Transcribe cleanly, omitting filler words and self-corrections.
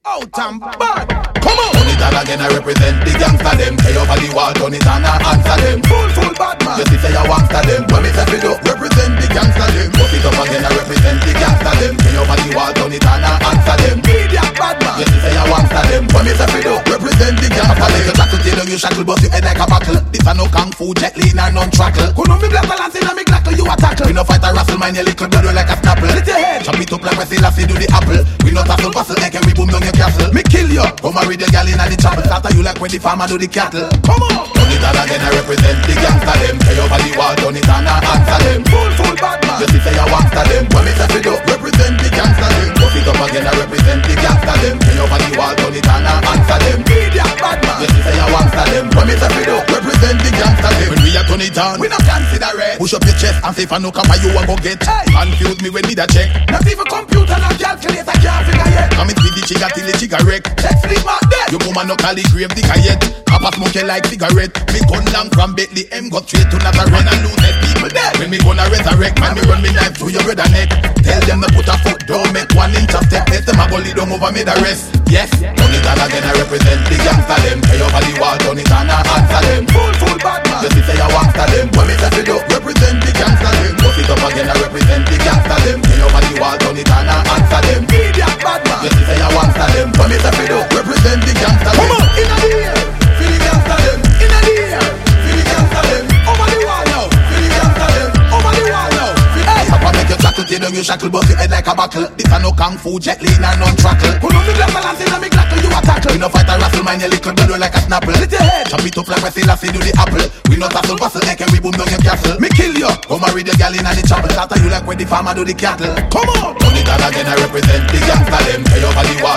Out and bad. Come on. Turn it on again, I represent the gangster them. Pay over the wall, turn it on and answer them. Full bad man. You see say you wangster them. When me say it up, represent the gangster them. Put it up again, I represent the gangster them. Pay over the wall, turn it on and answer them. Idiot bad man. You see say you wangster them. When me say it up, represent the gangster them. You tackle till you shackle, but you head like a buckle. This a no kung fu, jet lean and non-trackle. Couldn't be black balance in a me glackle, you a tackle. We no fight a wrestle, mind your little blood like a snapple. Hit your head, chop it up like Wesley Lassie do the apple. We no tackle, bustle like we boom down your castle. Me kill you, come marry the gal in the chapel. After you like when the farmer do the cattle. Come on, turn it on again, I represent the gangster them. Pay over the wall, turn it on and answer them. Full bad man. You see say you wangster them. When me say it up, represent the gangster them. Put it up again, I represent the gangster them. Pay over the wall, turn it on and answer them. Idiot bad man. You see say you wangster them. When me say it up, represent the gangster them. When we a turn it on, we no consider it. Push up your chest and say if I no come you a go get. Confuse me when me da check. Not even computer and calculator can't figure yet. Come it with the chigga till the chigga wreck. Check sleep mark dead. Your woman no call the grave digger yet. Papa smoke you like cigarette. Me gun long from Bentley M go straight to Nazareth and lose dead people dead. When me gonna resurrect, man me run me knife through your brother neck. Tell them to put a foot down, make 1 inch of step. Let them a go lead down over me the rest. Yes, turn it on again, I represent the gangster them. Pay over the wall, turn it on and answer them. Full bad man. You see say you wangster them. When me say it up, represent the gangster them. Put it up again, I represent the gangster them. Pay over the wall, turn it on and answer them. Idiot bad man. You see say you wangster them. When me say it up, represent the gangster them. Come on, in the air, feel the gangster them. In the air, feel the gangster them. Over the wall now, feel the gangster them. Over the wall now. Hey, Papa make you shackle, till you shackle, but you head like a buckle. This a no kung fu, jet lean and non-trackle. Who know me black balance in a me glackle, you a tackle. We no fight a wrestle, mind your little blood like a snapple. Hit your head, chop it up like Wesley Lassie do the apple. We no tassel, bustle, like we boom down your castle. Me kill you, go marry the gal in the chapel. After you like when the farmer do the cattle. Come on, turn it on again, I represent the gangster them. Pay over the wall.